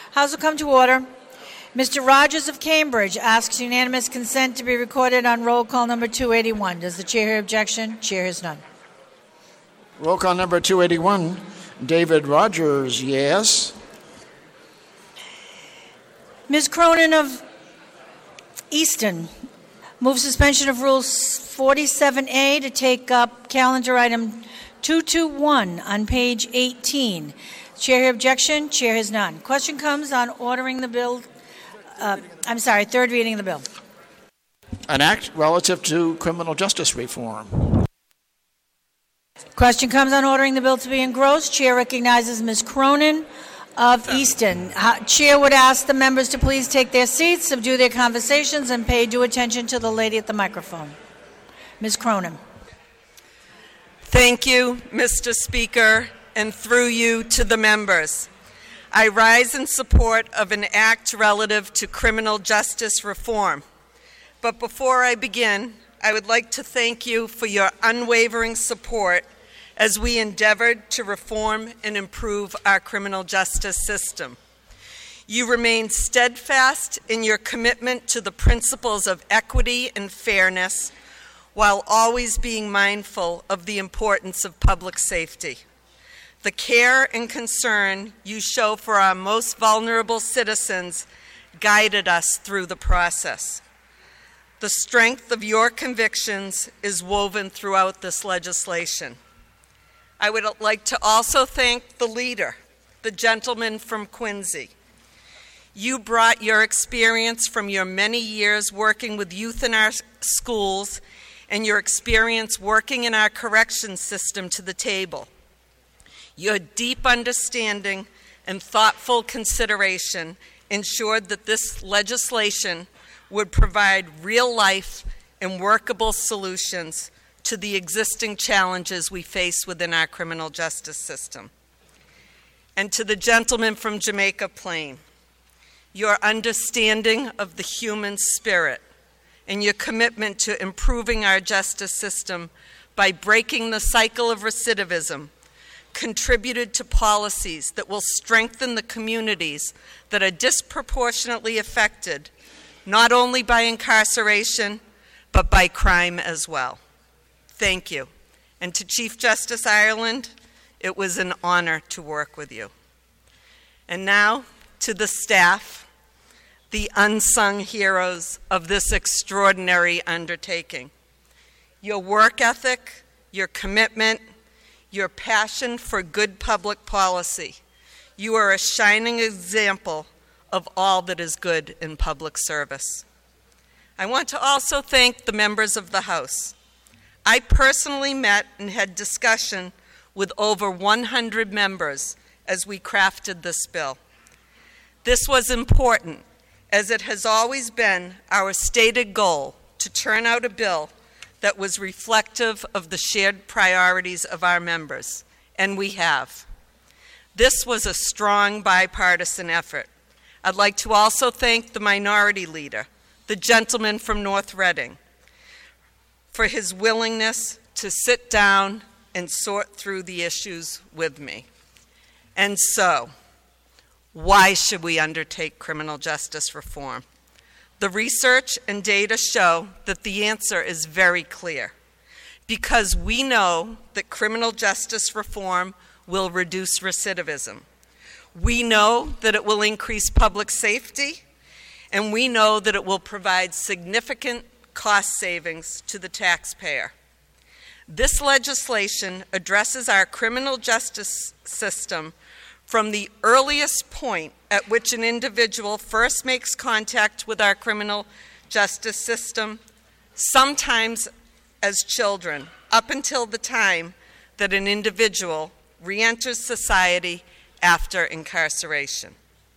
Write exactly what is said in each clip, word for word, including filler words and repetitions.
House will come to order. Mister Rogers of Cambridge asks unanimous consent to be recorded on roll call number two eighty-one. Does the chair hear objection? Chair hears none. Roll call number two eighty-one. David Rogers, yes. Miz Cronin of Easton moves suspension of Rule forty-seven A to take up calendar item two twenty-one on page eighteen. Chair hear objection? Chair has none. Question comes on ordering the bill. Uh, I'm sorry, third reading of the bill. An act relative to criminal justice reform. Question comes on ordering the bill to be engrossed. Chair recognizes Miz Cronin of Easton. Uh, Chair would ask the members to please take their seats, subdue their conversations, and pay due attention to the lady at the microphone. Miz Cronin. Thank you, Mister Speaker, and through you to the members. I rise in support of an act relative to criminal justice reform. But before I begin, I would like to thank you for your unwavering support as we endeavored to reform and improve our criminal justice system. You remain steadfast in your commitment to the principles of equity and fairness, while always being mindful of the importance of public safety. The care and concern you show for our most vulnerable citizens guided us through the process. The strength of your convictions is woven throughout this legislation. I would like to also thank the leader, the gentleman from Quincy. You brought your experience from your many years working with youth in our schools and your experience working in our corrections system to the table. Your deep understanding and thoughtful consideration ensured that this legislation would provide real-life and workable solutions to the existing challenges we face within our criminal justice system. And to the gentleman from Jamaica Plain, your understanding of the human spirit and your commitment to improving our justice system by breaking the cycle of recidivism contributed to policies that will strengthen the communities that are disproportionately affected, not only by incarceration, but by crime as well. Thank you. And to Chief Justice Ireland, it was an honor to work with you. And now to the staff, the unsung heroes of this extraordinary undertaking. Your work ethic, your commitment, your passion for good public policy. You are a shining example of all that is good in public service. I want to also thank the members of the House. I personally met and had discussion with over one hundred members as we crafted this bill. This was important, as it has always been our stated goal to turn out a bill that was reflective of the shared priorities of our members, and we have. This was a strong bipartisan effort. I'd like to also thank the minority leader, the gentleman from North Reading, for his willingness to sit down and sort through the issues with me. And so, why should we undertake criminal justice reform? The research and data show that the answer is very clear. Because we know that criminal justice reform will reduce recidivism. We know that it will increase public safety, and we know that it will provide significant cost savings to the taxpayer. This legislation addresses our criminal justice system from the earliest point at which an individual first makes contact with our criminal justice system, sometimes as children, up until the time that an individual re-enters society after incarceration.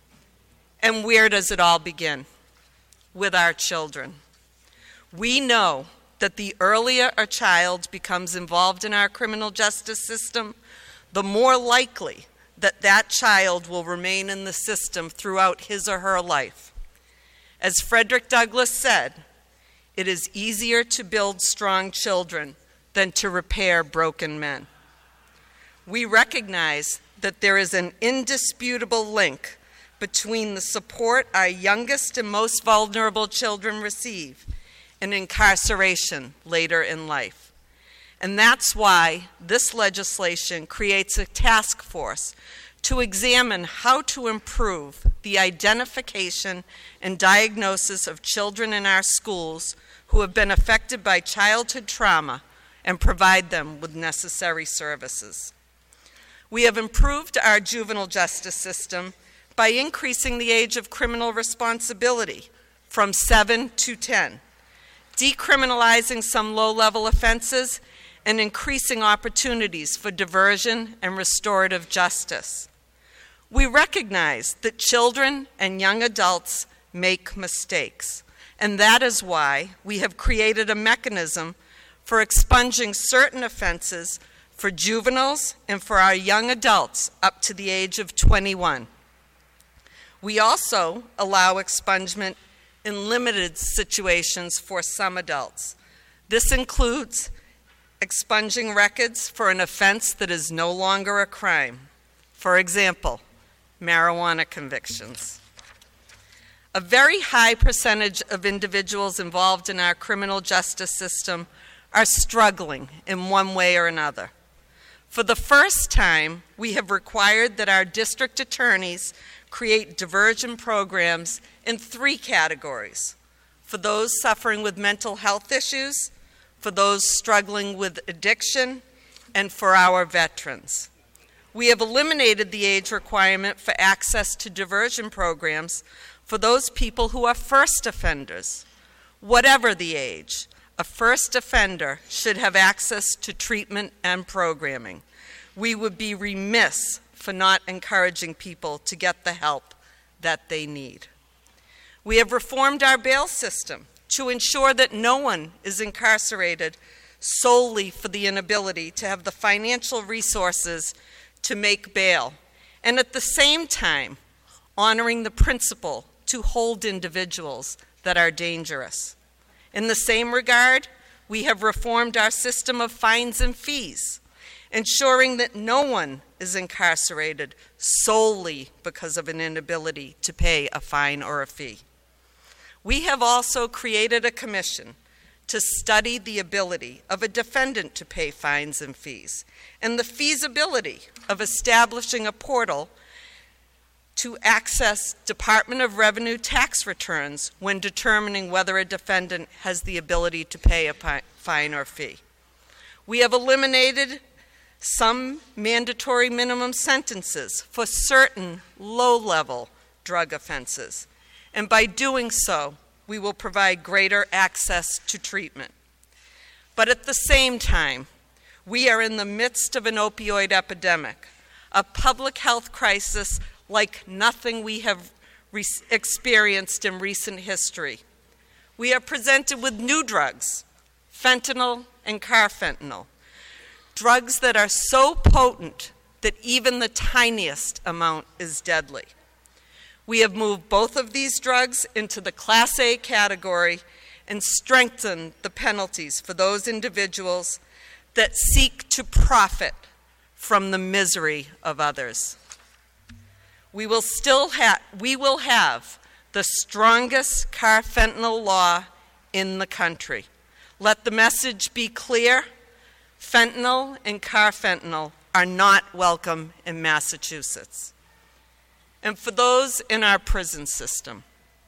And where does it all begin? With our children. We know that the earlier a child becomes involved in our criminal justice system, the more likely that that child will remain in the system throughout his or her life. As Frederick Douglass said, it is easier to build strong children than to repair broken men. We recognize that there is an indisputable link between the support our youngest and most vulnerable children receive and incarceration later in life. And that's why this legislation creates a task force to examine how to improve the identification and diagnosis of children in our schools who have been affected by childhood trauma and provide them with necessary services. We have improved our juvenile justice system by increasing the age of criminal responsibility from seven to ten, decriminalizing some low-level offenses, and increasing opportunities for diversion and restorative justice. We recognize that children and young adults make mistakes, and that is why we have created a mechanism for expunging certain offenses for juveniles and for our young adults up to the age of twenty-one. We also allow expungement in limited situations for some adults. This includes expunging records for an offense that is no longer a crime. For example, marijuana convictions. A very high percentage of individuals involved in our criminal justice system are struggling in one way or another. For the first time, we have required that our district attorneys create diversion programs in three categories: for those suffering with mental health issues, for those struggling with addiction, and for our veterans. We have eliminated the age requirement for access to diversion programs for those people who are first offenders. Whatever the age, a first offender should have access to treatment and programming. We would be remiss for not encouraging people to get the help that they need. We have reformed our bail system to ensure that no one is incarcerated solely for the inability to have the financial resources to make bail, and at the same time, honoring the principle to hold individuals that are dangerous. In the same regard, we have reformed our system of fines and fees, ensuring that no one is incarcerated solely because of an inability to pay a fine or a fee. We have also created a commission to study the ability of a defendant to pay fines and fees, and the feasibility of establishing a portal to access Department of Revenue tax returns when determining whether a defendant has the ability to pay a fine or fee. We have eliminated some mandatory minimum sentences for certain low-level drug offenses, and by doing so, we will provide greater access to treatment. But at the same time, we are in the midst of an opioid epidemic, a public health crisis like nothing we have re- experienced in recent history. We are presented with new drugs, fentanyl and carfentanil, drugs that are so potent that even the tiniest amount is deadly. We have moved both of these drugs into the Class A category and strengthened the penalties for those individuals that seek to profit from the misery of others. We will still have, we will have the strongest carfentanil law in the country. Let the message be clear: fentanyl and carfentanil are not welcome in Massachusetts. And for those in our prison system,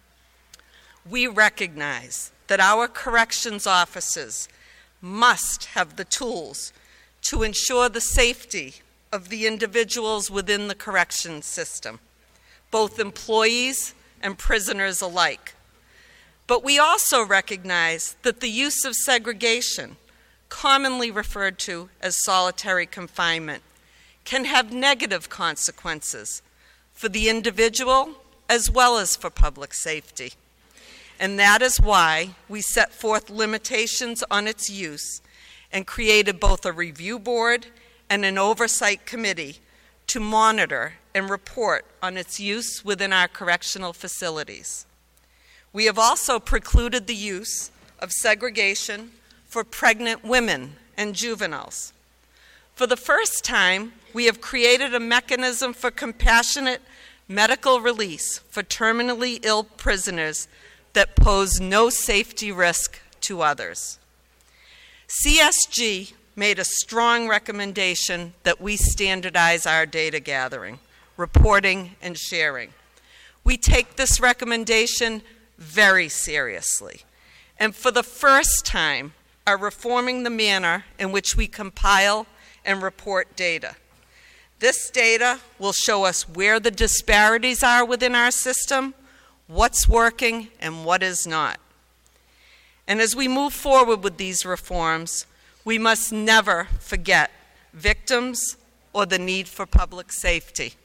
we recognize that our corrections officers must have the tools to ensure the safety of the individuals within the corrections system, both employees and prisoners alike. But we also recognize that the use of segregation, commonly referred to as solitary confinement, can have negative consequences for the individual as well as for public safety. And that is why we set forth limitations on its use and created both a review board and an oversight committee to monitor and report on its use within our correctional facilities. We have also precluded the use of segregation for pregnant women and juveniles. For the first time, we have created a mechanism for compassionate medical release for terminally ill prisoners that pose no safety risk to others. C S G made a strong recommendation that we standardize our data gathering, reporting, and sharing. We take this recommendation very seriously, and for the first time are reforming the manner in which we compile and report data. This data will show us where the disparities are within our system, what's working, and what is not. And as we move forward with these reforms, we must never forget victims or the need for public safety.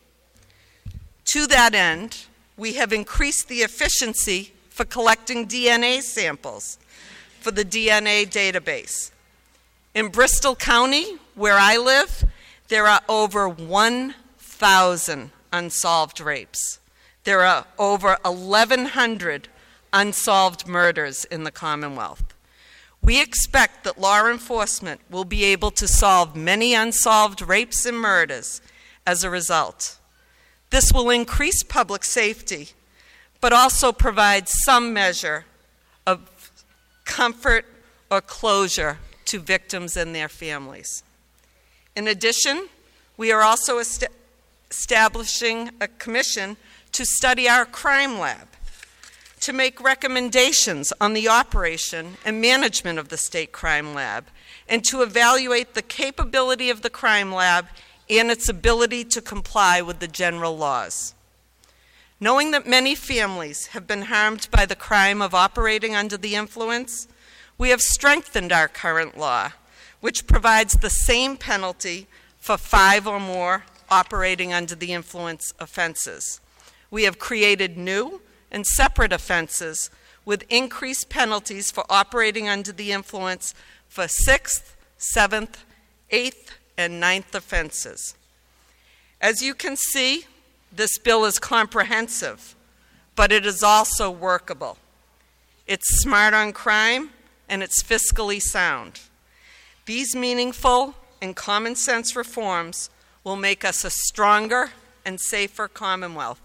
To that end, we have increased the efficiency for collecting D N A samples for the D N A database. In Bristol County, where I live, there are over one thousand unsolved rapes. There are over eleven hundred unsolved murders in the Commonwealth. We expect that law enforcement will be able to solve many unsolved rapes and murders as a result. This will increase public safety, but also provide some measure of comfort or closure to victims and their families. In addition, we are also est- establishing a commission to study our crime lab, to make recommendations on the operation and management of the state crime lab, and to evaluate the capability of the crime lab and its ability to comply with the general laws. Knowing that many families have been harmed by the crime of operating under the influence, we have strengthened our current law, which provides the same penalty for five or more operating under the influence offenses. We have created new and separate offenses with increased penalties for operating under the influence for sixth, seventh, eighth, and ninth offenses. As you can see, this bill is comprehensive, but it is also workable. It's smart on crime, and it's fiscally sound. These meaningful and common sense reforms will make us a stronger and safer Commonwealth.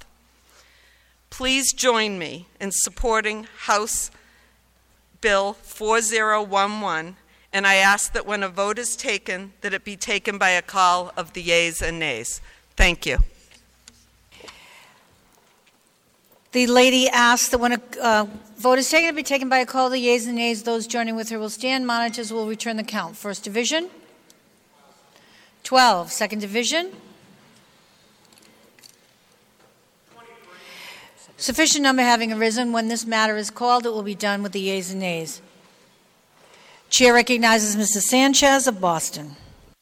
Please join me in supporting House Bill four zero one one, and I ask that when a vote is taken, that it be taken by a call of the yeas and nays. Thank you. The lady asked that when a uh, vote is taken, to be taken by a call of the yeas and nays. Those joining with her will stand. Monitors will return the count. First division. twelve. Second division. Sufficient number having arisen. When this matter is called, it will be done with the yeas and nays. Chair recognizes Mister Sanchez of Boston.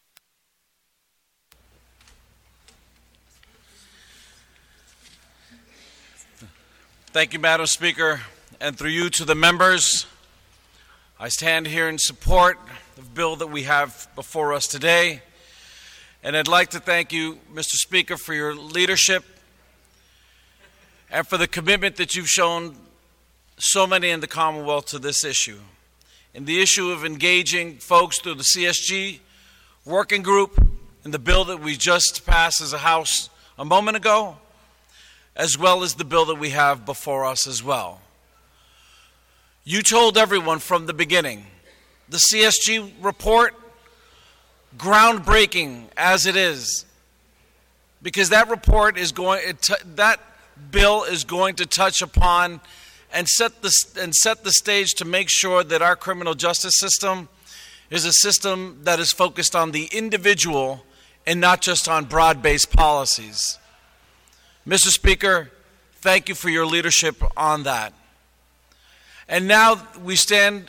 Thank you, Madam Speaker, and through you to the members. I stand here in support of the bill that we have before us today, and I'd like to thank you, Mister Speaker, for your leadership and for the commitment that you've shown so many in the Commonwealth to this issue. In the issue of engaging folks through the C S G working group and the bill that we just passed as a House a moment ago, as well as the bill that we have before us as well. You told everyone from the beginning, the C S G report, groundbreaking as it is, because that report is going, it t- that bill is going to touch upon and set the and set the stage to make sure that our criminal justice system is a system that is focused on the individual and not just on broad-based policies. Mister Speaker, thank you for your leadership on that. And now we stand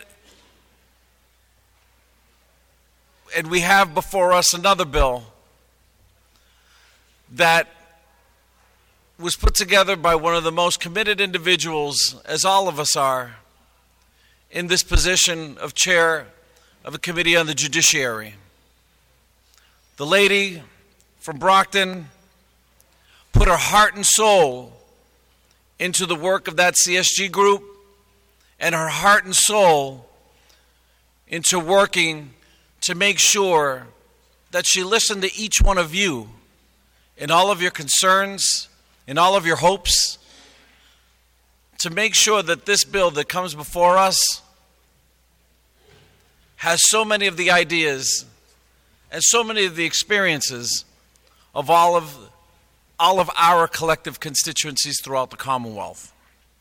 and we have before us another bill that was put together by one of the most committed individuals, as all of us are, in this position of chair of the Committee on the Judiciary. The lady from Brockton put her heart and soul into the work of that C S G group, and her heart and soul into working to make sure that she listened to each one of you in all of your concerns in all of your hopes to make sure that this bill that comes before us has so many of the ideas and so many of the experiences of all of all of our collective constituencies throughout the Commonwealth.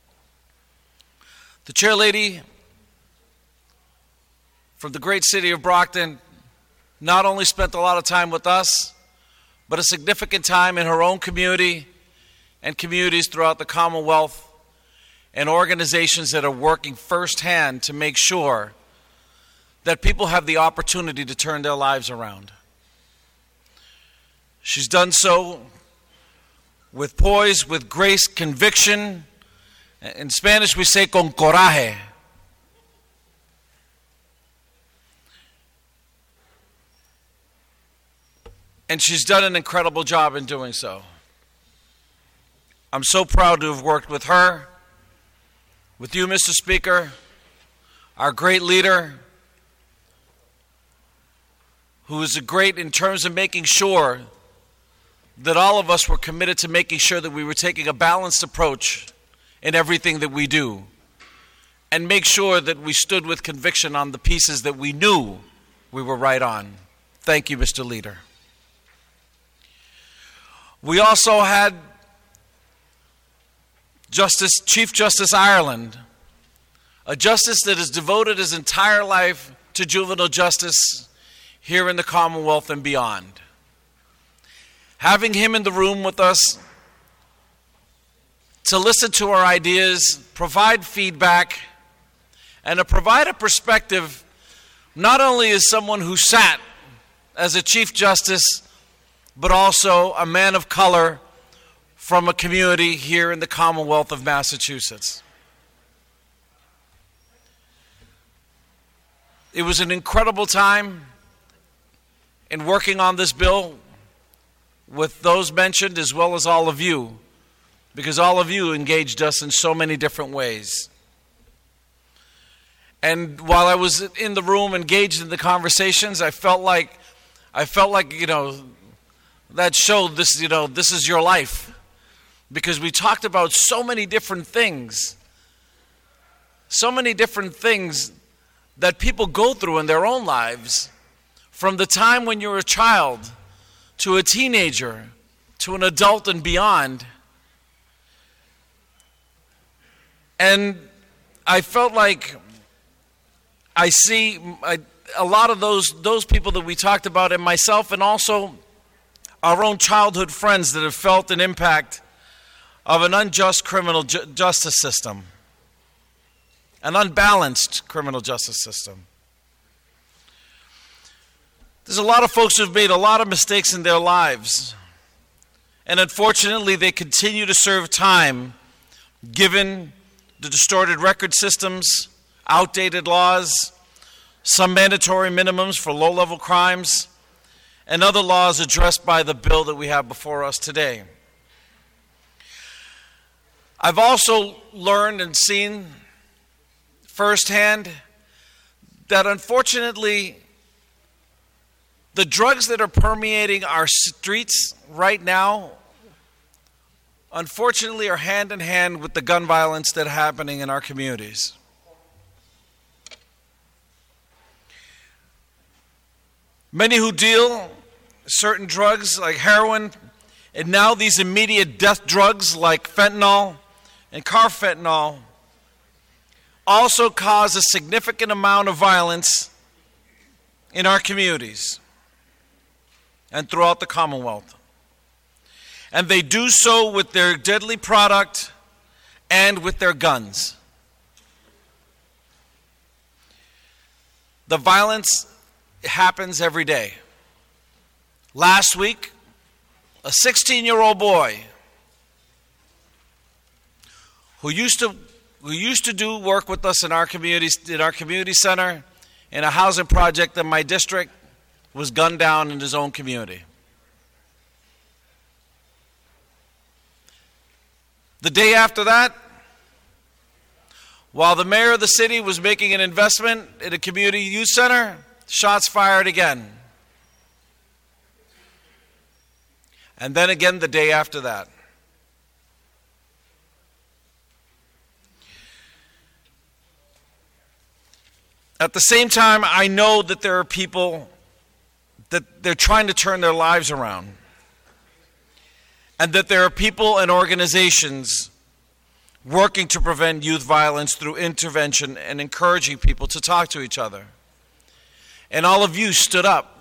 The chairlady from the great city of Brockton not only spent a lot of time with us, but a significant time in her own community and communities throughout the Commonwealth and organizations that are working firsthand to make sure that people have the opportunity to turn their lives around. She's done so with poise, with grace, conviction. In Spanish we say con coraje. And she's done an incredible job in doing so. I'm so proud to have worked with her, with you, Mister Speaker, our great leader, who is a great in terms of making sure that all of us were committed to making sure that we were taking a balanced approach in everything that we do, and make sure that we stood with conviction on the pieces that we knew we were right on. Thank you, Mister Leader. We also had Justice, Chief Justice Ireland, a justice that has devoted his entire life to juvenile justice here in the Commonwealth and beyond. Having him in the room with us to listen to our ideas, provide feedback, and to provide a perspective not only as someone who sat as a Chief Justice, but also a man of color from a community here in the Commonwealth of Massachusetts. It was an incredible time in working on this bill with those mentioned as well as all of you, because all of you engaged us in so many different ways. And while I was in the room engaged in the conversations, I felt like, I felt like, you know, that showed this, you know, this is your life. Because we talked about so many different things, so many different things that people go through in their own lives, from the time when you're a child to a teenager to an adult and beyond. And I felt like I see I, a lot of those those people that we talked about, and myself, and also our own childhood friends that have felt an impact of an unjust criminal ju- justice system, an unbalanced criminal justice system. There's a lot of folks who've made a lot of mistakes in their lives, and unfortunately they continue to serve time given the distorted record systems, outdated laws, some mandatory minimums for low-level crimes, and other laws addressed by the bill that we have before us today. I've also learned and seen firsthand that unfortunately the drugs that are permeating our streets right now, unfortunately, are hand in hand with the gun violence that's happening in our communities. Many who deal certain drugs like heroin, and now these immediate death drugs like fentanyl and carfentanil, also cause a significant amount of violence in our communities and throughout the Commonwealth. And they do so with their deadly product and with their guns. The violence happens every day. Last week, a sixteen-year-old boy who used to who used to do work with us in our community in our community center in a housing project in my district was gunned down in his own community. The day after that, while the mayor of the city was making an investment in a community youth center, shots fired again. And then again the day after that. At the same time, I know that there are people that they're trying to turn their lives around, and that there are people and organizations working to prevent youth violence through intervention and encouraging people to talk to each other. And all of you stood up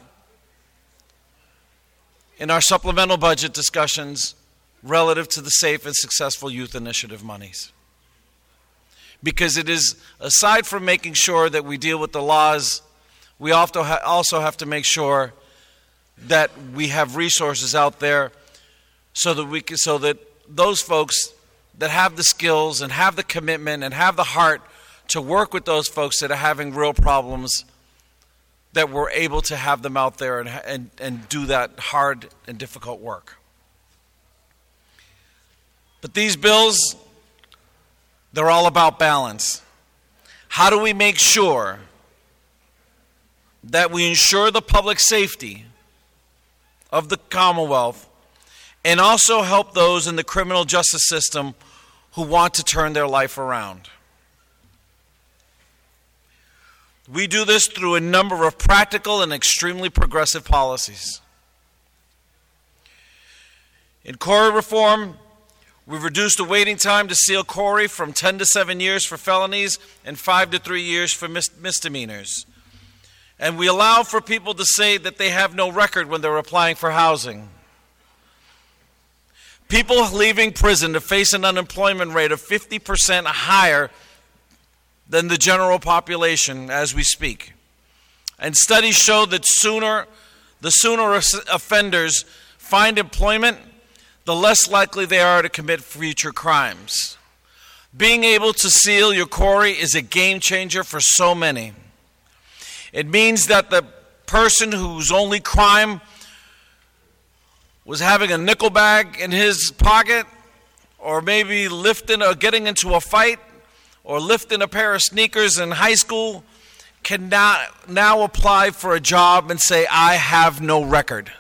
in our supplemental budget discussions relative to the Safe and Successful Youth Initiative monies. Because it is, aside from making sure that we deal with the laws, we also have to make sure that we have resources out there so that we can, so that those folks that have the skills and have the commitment and have the heart to work with those folks that are having real problems, that we're able to have them out there and, and, and do that hard and difficult work. But these bills, they're all about balance. How do we make sure that we ensure the public safety of the Commonwealth and also help those in the criminal justice system who want to turn their life around? We do this through a number of practical and extremely progressive policies. In Corey reform, we've reduced the waiting time to seal Corey from ten to seven years for felonies and five to three years for mis- misdemeanors. And we allow for people to say that they have no record when they're applying for housing. People leaving prison to face an unemployment rate of fifty percent higher than the general population as we speak. And studies show that sooner, the sooner offenders find employment, the less likely they are to commit future crimes. Being able to seal your Corey is a game changer for so many. It means that the person whose only crime was having a nickel bag in his pocket, or maybe lifting or getting into a fight, or lifting a pair of sneakers in high school, can now, now apply for a job and say, I have no record.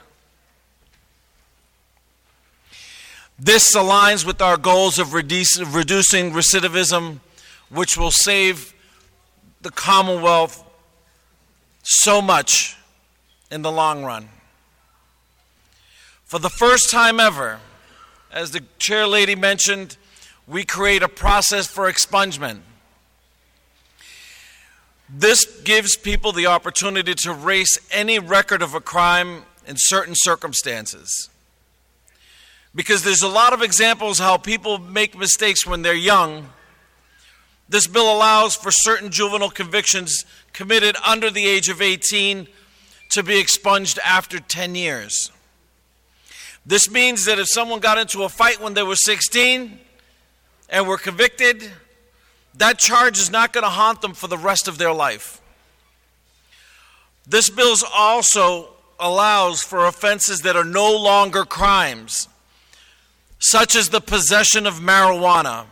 This aligns with our goals of reduce, reducing recidivism, which will save the Commonwealth so much in the long run. For the first time ever, as the chair lady mentioned, we create a process for expungement. This gives people the opportunity to erase any record of a crime in certain circumstances. Because there's a lot of examples how people make mistakes when they're young. This bill allows for certain juvenile convictions committed under the age of eighteen to be expunged after ten years. This means that if someone got into a fight when they were sixteen and were convicted, that charge is not going to haunt them for the rest of their life. This bill also allows for offenses that are no longer crimes, such as the possession of marijuana.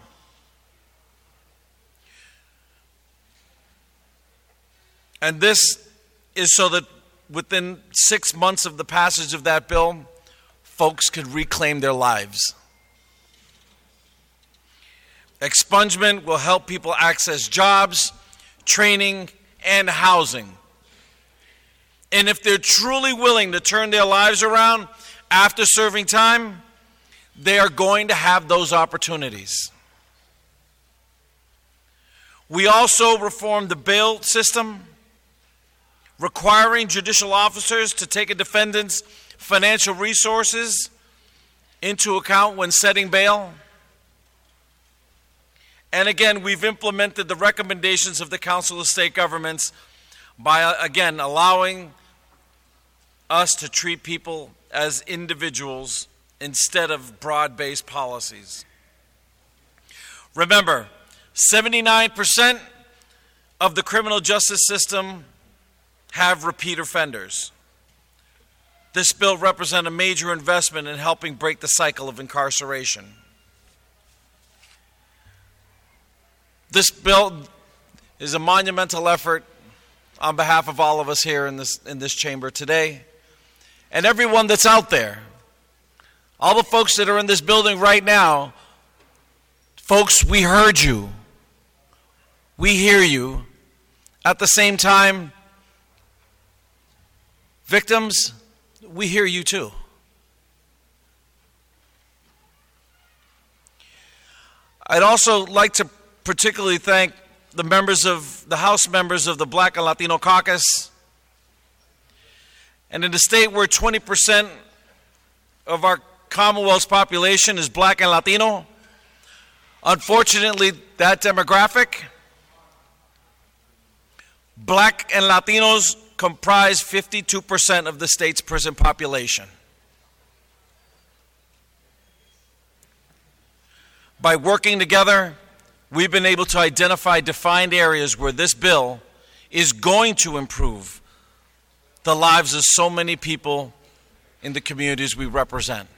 And this is so that within six months of the passage of that bill, folks could reclaim their lives. Expungement will help people access jobs, training, and housing. And if they're truly willing to turn their lives around after serving time, they are going to have those opportunities. We also reformed the bail system, requiring judicial officers to take a defendant's financial resources into account when setting bail. And again, we've implemented the recommendations of the Council of State Governments by, again, allowing us to treat people as individuals instead of broad-based policies. Remember, seventy-nine percent of the criminal justice system have repeat offenders. This bill represents a major investment in helping break the cycle of incarceration. This bill is a monumental effort on behalf of all of us here in this, in this chamber today, and everyone that's out there. All the folks that are in this building right now, folks, we heard you. We hear you. At the same time, victims, we hear you too. I'd also like to particularly thank the members of the House members of the Black and Latino Caucus. And in a state where twenty percent of our Commonwealth's population is Black and Latino, unfortunately, that demographic, Black and Latinos, comprise fifty-two percent of the state's prison population. By working together, we've been able to identify defined areas where this bill is going to improve the lives of so many people in the communities we represent.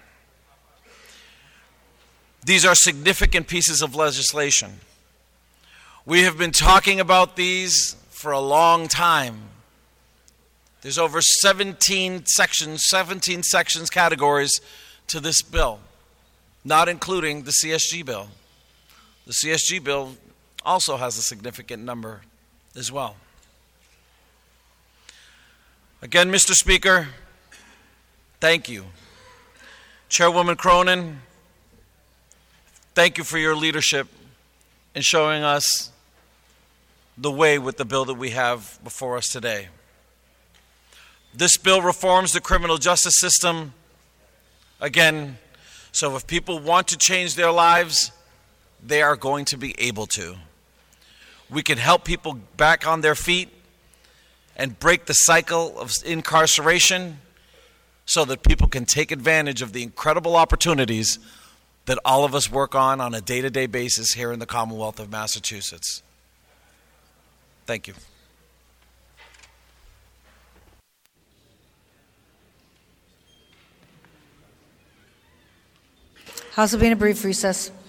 These are significant pieces of legislation. We have been talking about these for a long time. There's over seventeen sections, seventeen sections, categories to this bill, not including the C S G bill. The C S G bill also has a significant number as well. Again, Mister Speaker, thank you. Chairwoman Cronin, thank you for your leadership in showing us the way with the bill that we have before us today. This bill reforms the criminal justice system, again, so if people want to change their lives, they are going to be able to. We can help people back on their feet and break the cycle of incarceration so that people can take advantage of the incredible opportunities that all of us work on on a day-to-day basis here in the Commonwealth of Massachusetts. Thank you. House will be in a brief recess.